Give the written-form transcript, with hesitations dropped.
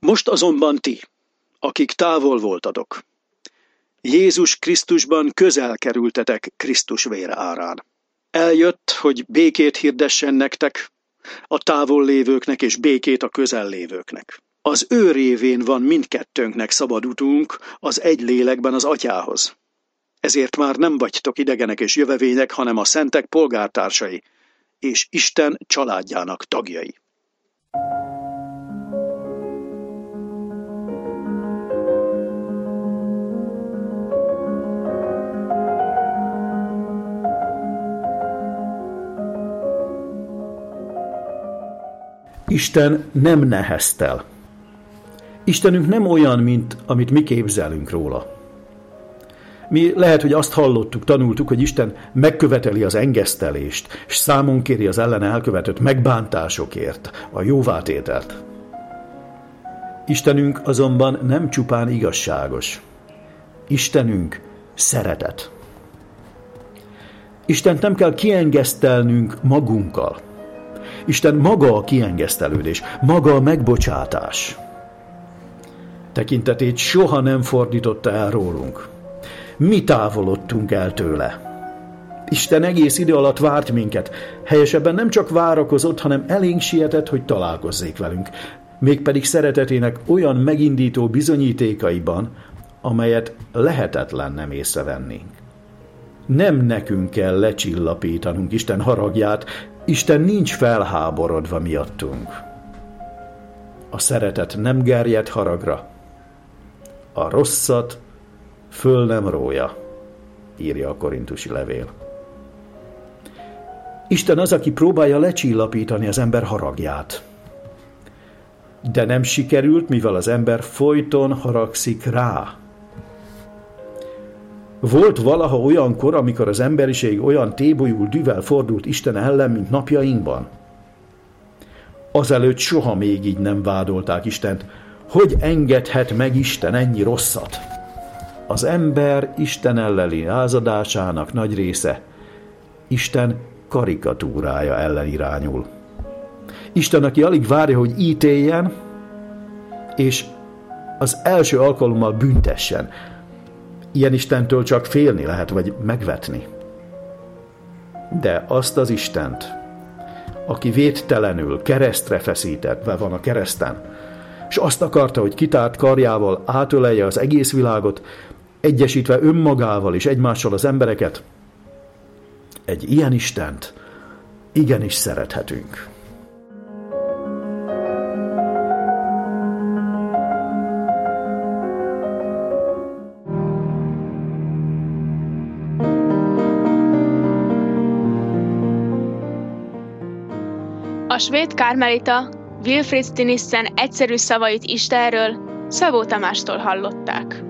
Most azonban ti, akik távol voltatok, Jézus Krisztusban közel kerültetek Krisztus vére árán. Eljött, hogy békét hirdessen nektek, a távol lévőknek és békét a közel lévőknek. Az ő révén van mindkettőnknek szabad utunk az egy lélekben az Atyához. Ezért már nem vagytok idegenek és jövevények, hanem a szentek polgártársai, és Isten családjának tagjai. Isten nem neheztel. Istenünk nem olyan, mint amit mi képzelünk róla. Mi lehet, hogy azt hallottuk, tanultuk, hogy Isten megköveteli az engesztelést, és számon kéri az ellene elkövetett megbántásokért a jóvátételt. Istenünk azonban nem csupán igazságos. Istenünk szeretet. Istent nem kell kiengesztelnünk magunkkal. Isten maga a kiengesztelődés, maga a megbocsátás. Tekintetét soha nem fordította el rólunk. Mi távolodtunk el tőle. Isten egész idő alatt várt minket. Helyesebben nem csak várakozott, hanem elénk sietett, hogy találkozzék velünk. Mégpedig szeretetének olyan megindító bizonyítékaiban, amelyet lehetetlen nem észrevennénk. Nem nekünk kell lecsillapítanunk Isten haragját, Isten nincs felháborodva miattunk. A szeretet nem gerjed haragra, a rosszat föl nem rója, írja a korintusi levél. Isten az, aki próbálja lecsillapítani az ember haragját. De nem sikerült, mivel az ember folyton haragszik rá. Volt valaha olyankor, amikor az emberiség olyan tébolyul dühvel fordult Isten ellen, mint napjainkban? Azelőtt soha még így nem vádolták Istent. Hogy engedhet meg Isten ennyi rosszat? Az ember Isten elleni lázadásának nagy része Isten karikatúrája ellen irányul. Isten, aki alig várja, hogy ítéljen, és az első alkalommal büntessen. Ilyen Istentől csak félni lehet, vagy megvetni. De azt az Istent, aki véttelenül keresztre feszítetve van a kereszten, és azt akarta, hogy kitárt karjával átölelje az egész világot, egyesítve önmagával és egymással az embereket, egy ilyen Istent igenis szerethetünk. A svéd karmelita Wilfrid Stinissen egyszerű szavait Istenről Szabó Tamástól hallották.